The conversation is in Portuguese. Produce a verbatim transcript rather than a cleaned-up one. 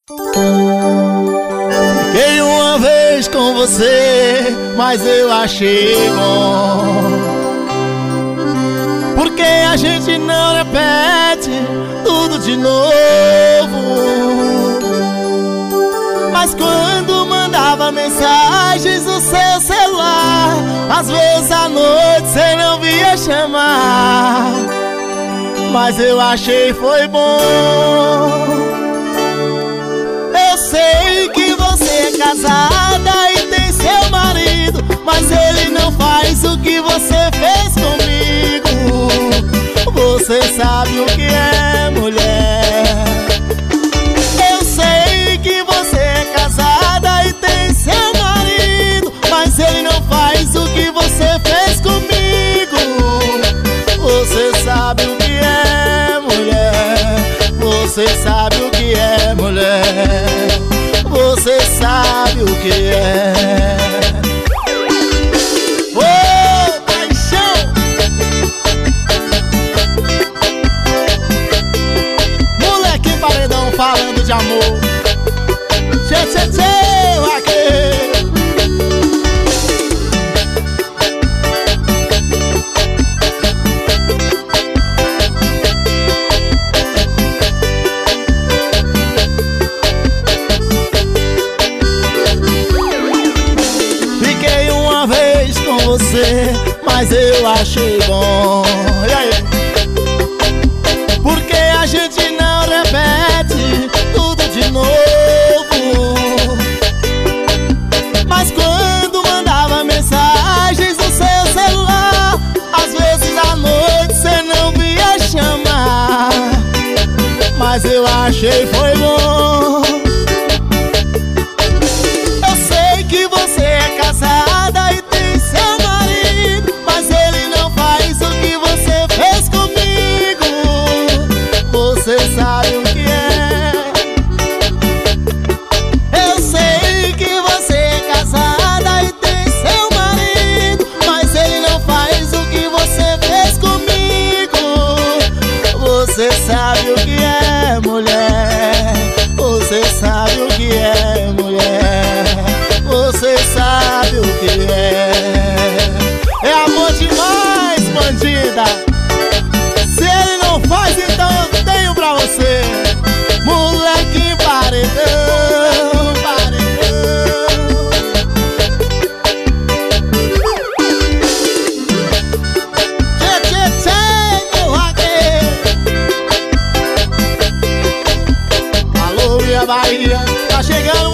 Fiquei uma vez com você, mas eu achei bom, porque a gente não repete tudo de novo. Mas quando mandava mensagens no seu celular, às vezes à noite cê não via chamar, mas eu achei foi bom. Eu sei que você é casada e tem seu marido, mas ele não faz o que você fez comigo. Você sabe o que é mulher. Eu sei que você é casada e tem seu marido, mas ele não faz o que você fez comigo. Você sabe o que é mulher. Você sabe o que é mulher. Você sabe o que é. Oh, paixão! Molequinho paredão falando de amor. Tchê, tchê, tchê, vaqueiro. Você, mas eu achei bom. E aí? Porque a gente não repete tudo de novo. Mas quando mandava mensagens no seu celular, às vezes à noite cê não via chamar, mas eu achei foi bom. Eu sei que você é casada e tem seu marido, mas ele não faz o que você fez comigo. Você sabe o que é. Eu sei que você é casada e tem seu marido, mas ele não faz o que você fez comigo. Você sabe o que é mulher. Você sabe o que é mulher. Você sabe o que é. É amor demais, bandida. Se ele não faz, então eu tenho pra você. Molequinho paredão, paredão. Tchê, tchê, tchê, meu vaqueiro. Alô, minha Bahia, tá chegando